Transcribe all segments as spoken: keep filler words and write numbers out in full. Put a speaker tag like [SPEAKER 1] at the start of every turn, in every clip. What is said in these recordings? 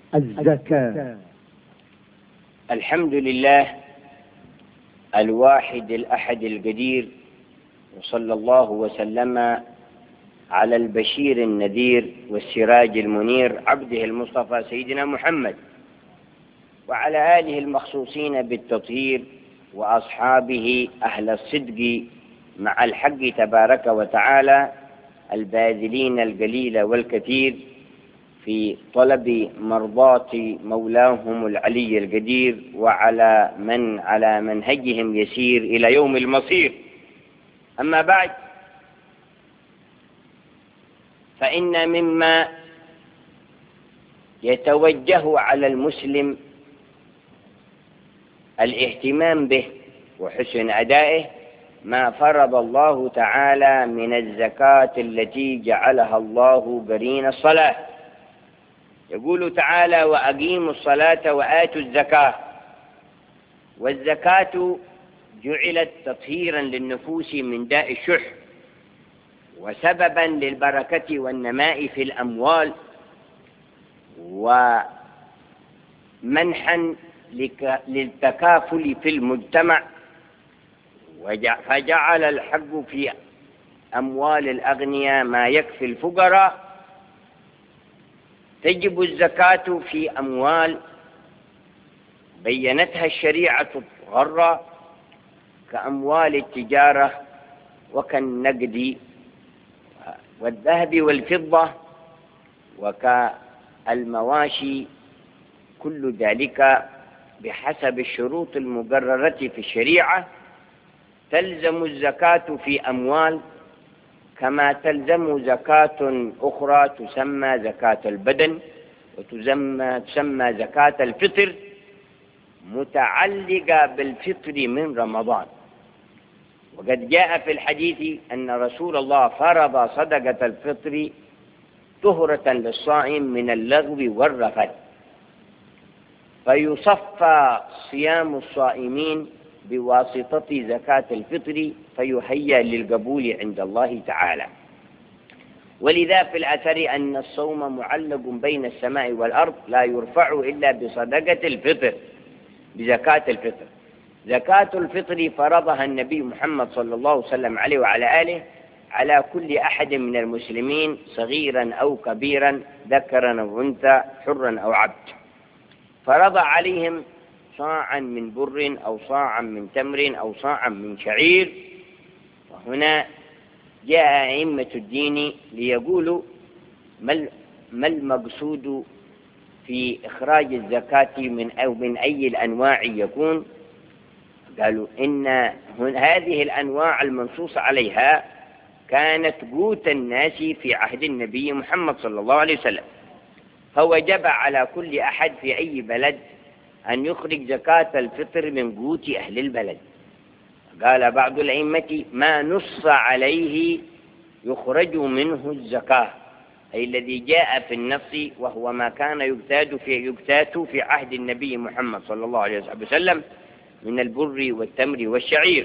[SPEAKER 1] الزكاة.
[SPEAKER 2] الحمد لله الواحد الأحد القدير، وصلى الله وسلم على البشير النذير والسراج المنير عبده المصطفى سيدنا محمد، وعلى آله المخصوصين بالتطهير، وأصحابه أهل الصدق مع الحق تبارك وتعالى، الباذلين القليل والكثير في طلب مرضاة مولاهم العلي القدير، وعلى من على منهجهم يسير إلى يوم المصير. أما بعد، فإن مما يتوجه على المسلم الاهتمام به وحسن أدائه ما فرض الله تعالى من الزكاة التي جعلها الله قرين الصلاة. يقول تعالى: وأقيموا الصلاة وآتوا الزكاة. والزكاة جعلت تطهيرا للنفوس من داء الشح، وسببا للبركة والنماء في الأموال، ومنحا للتكافل في المجتمع. فجعل الحق في أموال الأغنياء ما يكفي الفقراء. تجب الزكاة في أموال بينتها الشريعة غرة، كأموال التجارة وكالنقد والذهب والفضة وكالمواشي، كل ذلك بحسب الشروط المقررة في الشريعة. تلزم الزكاة في أموال كما تلزم زكاة أخرى تسمى زكاة البدن، وتسمى تسمى زكاة الفطر، متعلقة بالفطر من رمضان. وقد جاء في الحديث أن رسول الله فرض صدقة الفطر طهرة للصائم من اللغو والرفث، فيصفى صيام الصائمين بواسطة زكاة الفطر، فيهيأ للقبول عند الله تعالى. ولذا في الأثر أن الصوم معلق بين السماء والأرض، لا يرفع إلا بصدقة الفطر، بزكاة الفطر. زكاة الفطر فرضها النبي محمد صلى الله عليه وسلم عليه وعلى آله على كل أحد من المسلمين، صغيرا أو كبيرا، ذكرا أو أنثى، حرا أو عبد. فرض عليهم صاعا من بر أو صاعا من تمر أو صاعا من شعير. وهنا جاء أئمة الدين ليقولوا ما المقصود في إخراج الزكاة من أو من أي الأنواع يكون. قالوا إن هذه الأنواع المنصوص عليها كانت قوت الناس في عهد النبي محمد صلى الله عليه وسلم، فوجب على كل أحد في أي بلد أن يخرج زكاة الفطر من قوت أهل البلد. قال بعض الأئمة: ما نص عليه يخرج منه الزكاة، أي الذي جاء في النص، وهو ما كان يجتاد في يجتات في عهد النبي محمد صلى الله عليه وسلم من البر والتمر والشعير.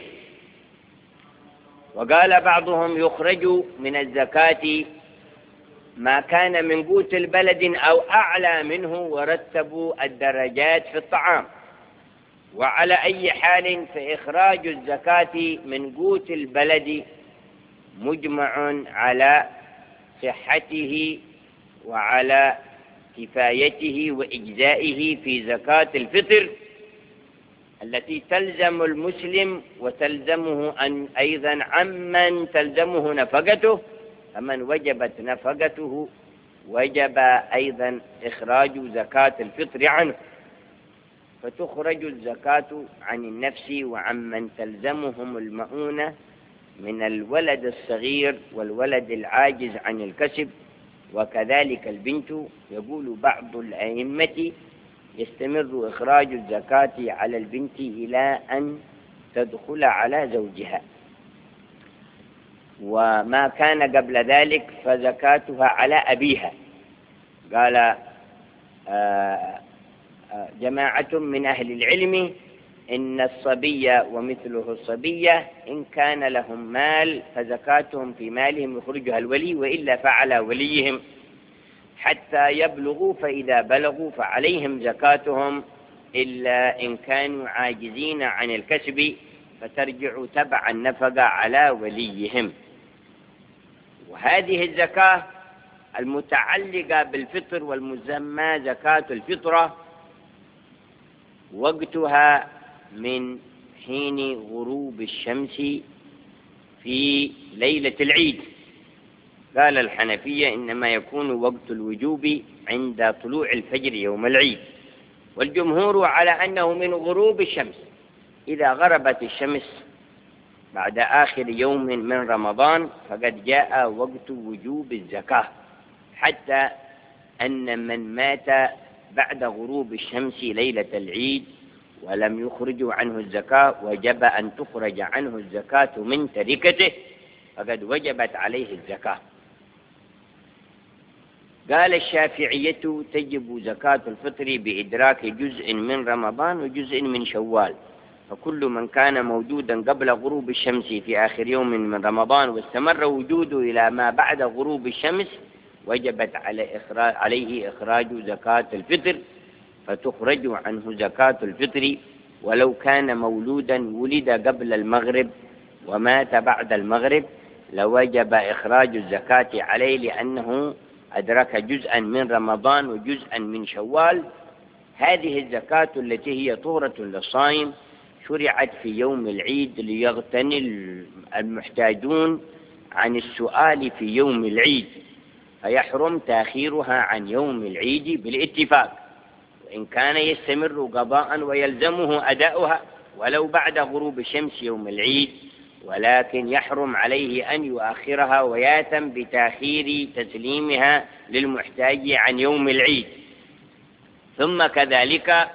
[SPEAKER 2] وقال بعضهم: يخرج من الزكاة ما كان من قوت البلد أو أعلى منه، ورتبوا الدرجات في الطعام. وعلى أي حال فإخراج الزكاة من قوت البلد مجمع على صحته وعلى كفايته وإجزائه في زكاة الفطر التي تلزم المسلم، وتلزمه أن أيضا عمن تلزمه نفقته. فمن وجبت نفقته وجب أيضا إخراج زكاة الفطر عنه، فتخرج الزكاة عن النفس وعمن تلزمهم المؤونة من الولد الصغير والولد العاجز عن الكسب، وكذلك البنت. يقول بعض الأئمة: يستمر إخراج الزكاة على البنت إلى أن تدخل على زوجها، وما كان قبل ذلك فزكاتها على أبيها. قال جماعة من أهل العلم: إن الصبي ومثله الصبية إن كان لهم مال فزكاتهم في مالهم يخرجها الولي، وإلا فعلى وليهم حتى يبلغوا، فإذا بلغوا فعليهم زكاتهم إلا إن كانوا عاجزين عن الكسب فترجع تبع النفقة على وليهم. وهذه الزكاة المتعلقة بالفطر والمسمى زكاة الفطرة وقتها من حين غروب الشمس في ليلة العيد. قال الحنفية إنما يكون وقت الوجوب عند طلوع الفجر يوم العيد، والجمهور على أنه من غروب الشمس. إذا غربت الشمس بعد آخر يوم من رمضان فقد جاء وقت وجوب الزكاة، حتى أن من مات بعد غروب الشمس ليلة العيد ولم يخرج عنه الزكاة وجب أن تخرج عنه الزكاة من تركته، فقد وجبت عليه الزكاة. قال الشافعية تجب زكاة الفطر بإدراك جزء من رمضان وجزء من شوال، فكل من كان موجودا قبل غروب الشمس في آخر يوم من رمضان واستمر وجوده إلى ما بعد غروب الشمس وجبت عليه إخراج زكاة الفطر، فتخرج عنه زكاة الفطر ولو كان مولودا ولد قبل المغرب ومات بعد المغرب لوجب إخراج الزكاة عليه، لأنه أدرك جزءا من رمضان وجزءا من شوال. هذه الزكاة التي هي طهرة للصائم شرعت في يوم العيد ليغتني المحتاجون عن السؤال في يوم العيد، فيحرم تأخيرها عن يوم العيد بالاتفاق، وإن كان يستمر قضاء ويلزمه أداؤها ولو بعد غروب الشمس يوم العيد، ولكن يحرم عليه أن يؤخرها ويأثم بتأخير تسليمها للمحتاج عن يوم العيد. ثم كذلك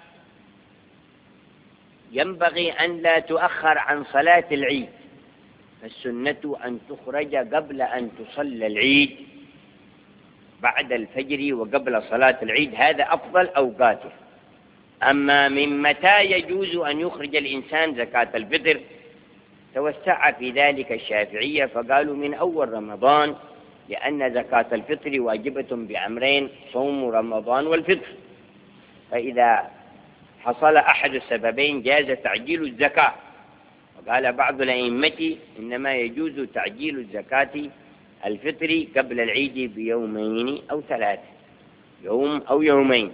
[SPEAKER 2] ينبغي أن لا تؤخر عن صلاة العيد، فالسنة أن تخرج قبل أن تصلى العيد بعد الفجر وقبل صلاة العيد، هذا أفضل أوقاته. أما من متى يجوز أن يخرج الإنسان زكاة الفطر توسع في ذلك الشافعية، فقالوا من أول رمضان، لأن زكاة الفطر واجبة بأمرين: صوم رمضان والفطر، فإذا حصل أحد السببين جاز تعجيل الزكاة. وقال بعض الأئمة إنما يجوز تعجيل الزكاة الفطر قبل العيد بيومين أو ثلاثة، يوم أو يومين،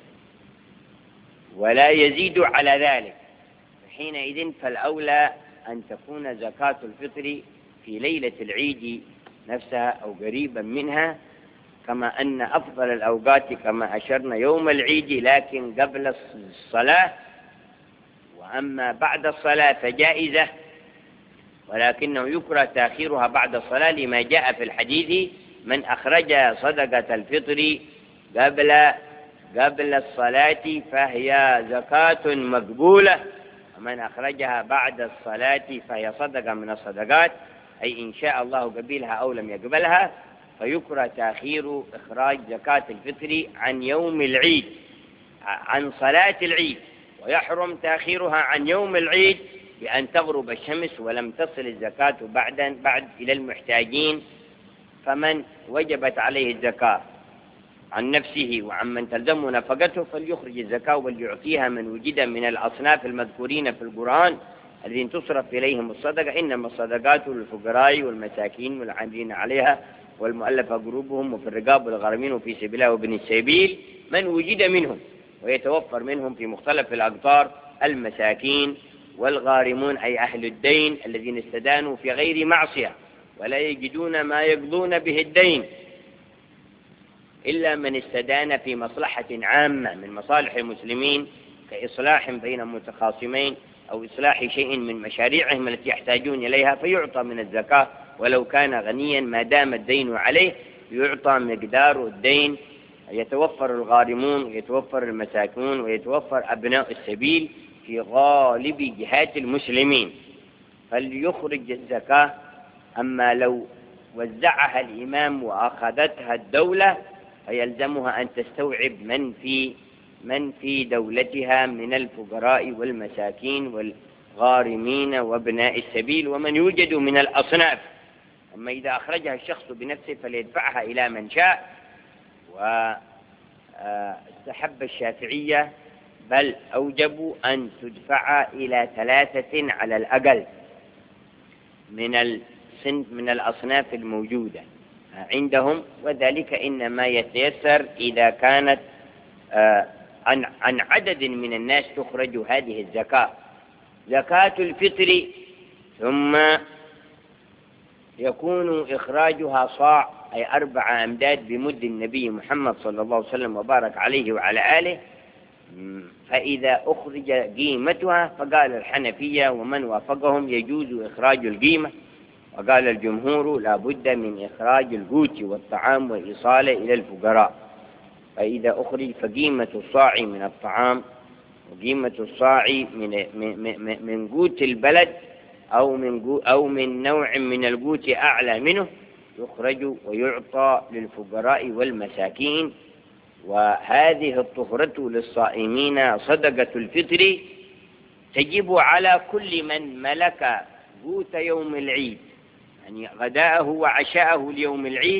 [SPEAKER 2] ولا يزيد على ذلك. حينئذ فالأولى أن تكون زكاة الفطر في ليلة العيد نفسها أو قريبا منها، كما أن أفضل الأوقات كما أشرنا يوم العيد لكن قبل الصلاة، وأما بعد الصلاة فجائزة، ولكنه يكره تأخيرها بعد الصلاة لما جاء في الحديث: من أخرج صدقة الفطر قبل قبل الصلاة فهي زكاة مقبولة، ومن أخرجها بعد الصلاة فهي صدقة من الصدقات، أي إن شاء الله قبلها أو لم يقبلها، فيكره تأخير إخراج زكاة الفطر عن يوم العيد عن صلاة العيد، ويحرم تأخيرها عن يوم العيد بأن تغرب الشمس ولم تصل الزكاة بعد بعد إلى المحتاجين. فمن وجبت عليه الزكاة عن نفسه وعن من تلزمه نفقته فليخرج الزكاة وليعطيها من وجد من الأصناف المذكورين في القرآن الذين تصرف إليهم الصدقة، إنما الصدقات للفقراء والمساكين والعاملين عليها والمؤلفة قلوبهم وفي الرقاب والغارمين وفي سبيل الله وابن السبيل من وجد منهم، ويتوفر منهم في مختلف الأقطار المساكين والغارمون أي أهل الدين الذين استدانوا في غير معصية ولا يجدون ما يقضون به الدين، إلا من استدان في مصلحة عامة من مصالح المسلمين كإصلاح بين متخاصمين أو إصلاح شيء من مشاريعهم التي يحتاجون إليها، فيعطى من الزكاة ولو كان غنيا ما دام الدين عليه، يعطى مقدار الدين. يتوفر الغارمون ويتوفر المساكون ويتوفر أبناء السبيل في غالب جهات المسلمين، فليخرج الزكاة. أما لو وزعها الإمام وأخذتها الدولة فيلزمها أن تستوعب من في من في دولتها من الفقراء والمساكين والغارمين وابناء السبيل ومن يوجد من الأصناف. أما إذا أخرجها الشخص بنفسه فليدفعها إلى من شاء، واستحب الشافعية بل أوجبوا أن تدفع إلى ثلاثة على الأقل من الصنف من الأصناف الموجودة عندهم، وذلك إنما يتيسر إذا كانت عن عن عدد من الناس تخرج هذه الزكاة. زكاة الفطر ثم يكون إخراجها صاع أي أربع أمداد بمد النبي محمد صلى الله عليه وسلم وبارك عليه وعلى آله، فإذا أخرج قيمتها فقال الحنفية ومن وافقهم يجوز إخراج القيمة، وقال الجمهور لا بد من إخراج القوت والطعام وإيصاله إلى الفقراء. فإذا أخرج فقيمة الصاع من الطعام وقيمة الصاع من من من قوت البلد أو من أو من نوع من القوت أعلى منه يخرج ويعطى للفقراء والمساكين. وهذه الطهرة للصائمين صدقة الفطر تجب على كل من ملك قوت يوم العيد، يعني غداءه وعشاءه ليوم العيد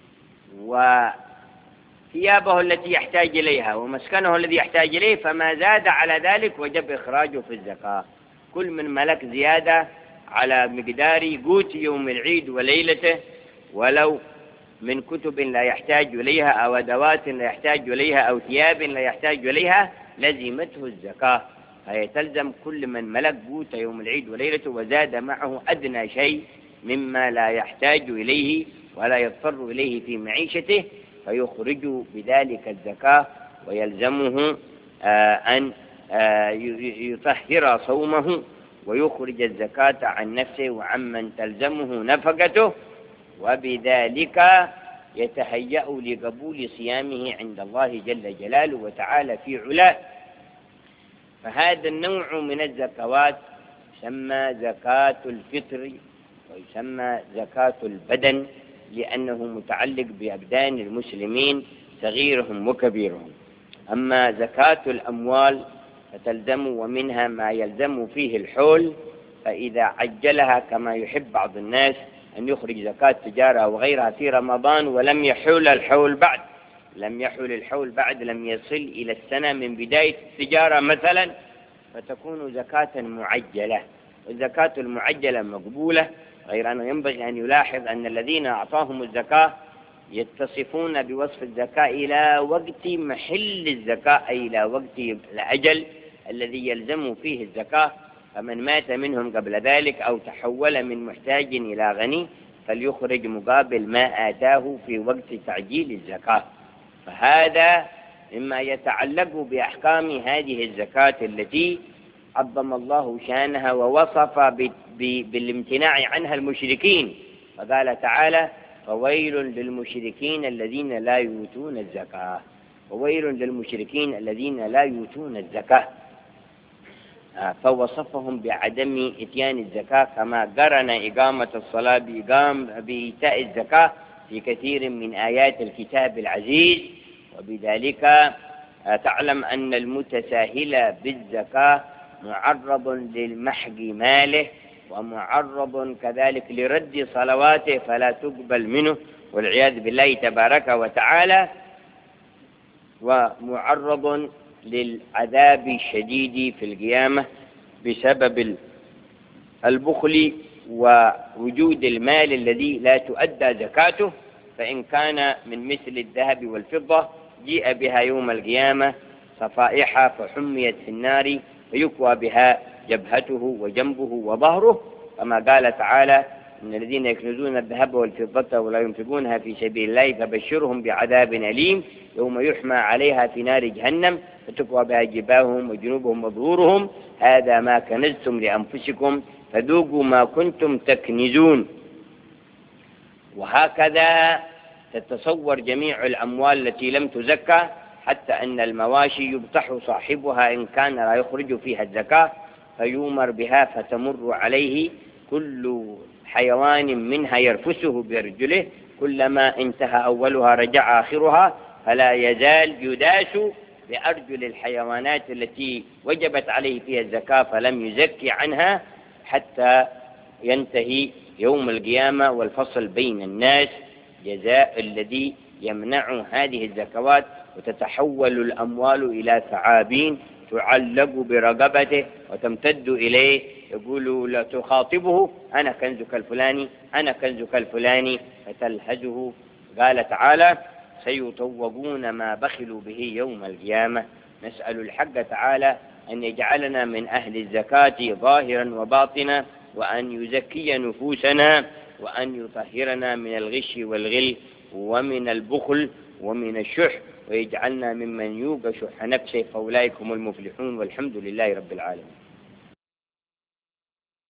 [SPEAKER 2] وثيابه التي يحتاج إليها ومسكنه الذي يحتاج إليه، فما زاد على ذلك وجب إخراجه في الزكاة. كل من ملك زيادة على مقدار قوت يوم العيد وليلته، ولو من كتب لا يحتاج إليها أو أدوات لا يحتاج إليها أو ثياب لا يحتاج إليها، لزمته الزكاة. فهي تلزم كل من ملك قوت يوم العيد وليلته وزاد معه أدنى شيء مما لا يحتاج إليه ولا يضطر إليه في معيشته، فيخرج بذلك الزكاة، ويلزمه آه أن آه يطهر صومه ويخرج الزكاة عن نفسه وعمن تلزمه نفقته، وبذلك يتهيأ لقبول صيامه عند الله جل جلاله وتعالى في علاه. فهذا النوع من الزكوات يسمى زكاة الفطر ويسمى زكاة البدن، لأنه متعلق بأبدان المسلمين صغيرهم وكبيرهم. أما زكاة الأموال فتلزم ومنها ما يلزم فيه الحول، فإذا عجلها كما يحب بعض الناس أن يخرج زكاة تجارة وغيرها في رمضان ولم يحول الحول بعد لم يحول الحول بعد لم يصل إلى السنة من بداية التجارة مثلا، فتكون زكاة معجلة. والزكاة المعجلة مقبولة، غير أنه ينبغي أن يلاحظ أن الذين أعطاهم الزكاة يتصفون بوصف الزكاة إلى وقت محل الزكاة، أي إلى وقت الأجل الذي يلزم فيه الزكاة. فمن مات منهم قبل ذلك أو تحول من محتاج إلى غني فليخرج مقابل ما آتاه في وقت تعجيل الزكاة. فهذا مما يتعلق بأحكام هذه الزكاة التي عظم الله شانها ووصف بالامتناع عنها المشركين، فقال تعالى فويل للمشركين الذين لا يؤتون الزكاة، وويل للمشركين الذين لا يؤتون الزكاة، فوصفهم بعدم إتيان الزكاة، كما قرن إقامة الصلاة بإقام بإيتاء الزكاة في كثير من آيات الكتاب العزيز. وبذلك تعلم أن المتساهل بالزكاة معرض للمحق ماله ومعرض كذلك لرد صلواته فلا تقبل منه والعياذ بالله تبارك وتعالى، ومعرض للعذاب الشديد في القيامة بسبب البخل ووجود المال الذي لا تؤدى زكاته. فإن كان من مثل الذهب والفضة جيء بها يوم القيامة صفائح فحميت في النار فيكوى بها جبهته وجنبه وظهره، كما قال تعالى إن الذين يكنزون الذهب والفضة ولا ينفقونها في سبيل الله فبشرهم بعذاب أليم يوم يحمى عليها في نار جهنم فتكوى بها جباههم وجنوبهم وظهورهم هذا ما كنزتم لأنفسكم فذوقوا ما كنتم تكنزون. وهكذا تتصور جميع الأموال التي لم تزكى، حتى أن المواشي يبتح صاحبها إن كان لا يخرج فيها الزكاة فيؤمر بها فتمر عليه كل حيوان منها يرفسه برجله، كلما انتهى أولها رجع آخرها، فلا يزال يداس بأرجل الحيوانات التي وجبت عليه فيها الزكاة فلم يزكي عنها حتى ينتهي يوم القيامة والفصل بين الناس، جزاء الذي يمنع هذه الزكوات، وتتحول الأموال إلى ثعابين تعلق برقبته وتمتد إليه، يقول لا تخاطبه أنا كنزك الفلاني أنا كنزك الفلاني فتلهجه. قال تعالى سيطوقون ما بخلوا به يوم القيامة. نسأل الحق تعالى أن يجعلنا من أهل الزكاة ظاهرا وباطنا، وأن يزكي نفوسنا، وأن يطهرنا من الغش والغل ومن البخل ومن الشح، ويجعلنا ممن يوق شح نفسه، فأولئك هم المفلحون، والحمد لله رب العالمين.